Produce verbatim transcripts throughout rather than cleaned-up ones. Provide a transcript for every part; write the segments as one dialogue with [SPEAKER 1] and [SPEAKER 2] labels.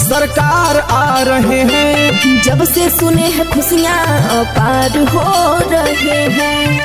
[SPEAKER 1] सरकार आ रहे हैं।
[SPEAKER 2] जब से सुने हैं खुशियाँ अपार हो रहे हैं,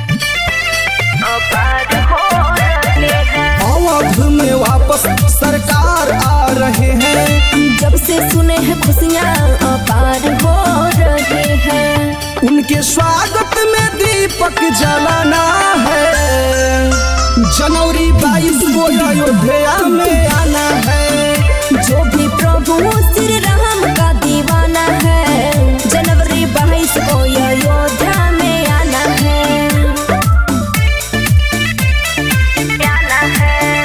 [SPEAKER 2] अपार हो रहे हैं।
[SPEAKER 1] अवध में वापस सरकार आ रहे हैं।
[SPEAKER 2] जब से सुने हैं खुशियाँ अपार हो रहे हैं।
[SPEAKER 1] उनके स्वागत में दीपक जलाना है। जनवरी बाईस को अयोध्या में आना है।
[SPEAKER 2] जो भी प्रभु श्री राम का दीवाना है, जनवरी बाईस को अयोध्या में आना है, आना है।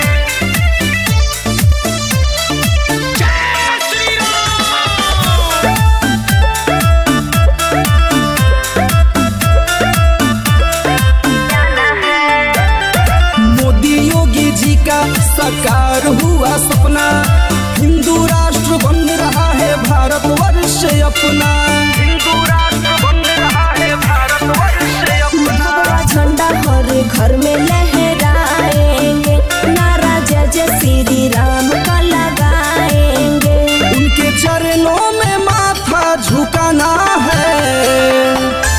[SPEAKER 1] मोदी योगी जी का साकार हुआ सपना, हिंदू राष्ट्र बन रहा है भारतवर्ष अपना। हिंदू राष्ट्र बन रहा है भारतवर्ष अपना।
[SPEAKER 2] भगवा झंडा हर घर में लहराएंगे, नारा जय जय श्री राम का लगाएंगे।
[SPEAKER 1] उनके चरणों में माथा झुकाना है।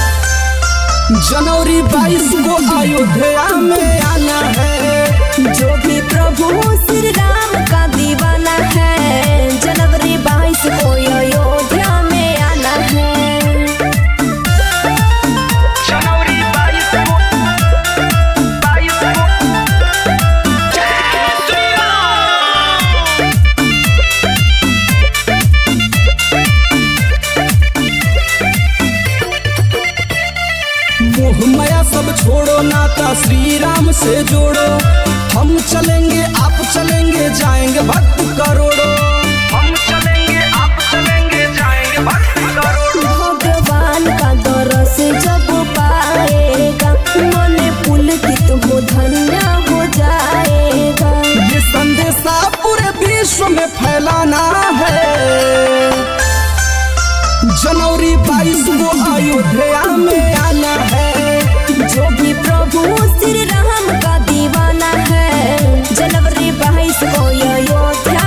[SPEAKER 1] जनवरी बाईस को अयोध्या में आना है।
[SPEAKER 2] जो भी प्रभु श्री राम का दीवाना है, जनवरी बाईस को अयोध्या में आना है।
[SPEAKER 1] जनवरी बाईस को बाईस को जय श्री राम। मोह माया सब छोड़ो, नाता श्री राम से जोड़ो। हम चलेंगे आप चलेंगे जाएंगे भक्त करोड़ों। हम चलेंगे आप चलेंगे जाएंगे भक्त करोड़ों।
[SPEAKER 2] भगवान का दरस जब पाएगा, मन पुलकित हो धन्य हो जाएगा।
[SPEAKER 1] ये संदेशा पूरे विश्व में फैलाना है। जनवरी बाईस को अयोध्या में आना है।
[SPEAKER 2] जो भी प्रभु श्री राम का दीवाना है, जनवरी बाईस को अयोध्या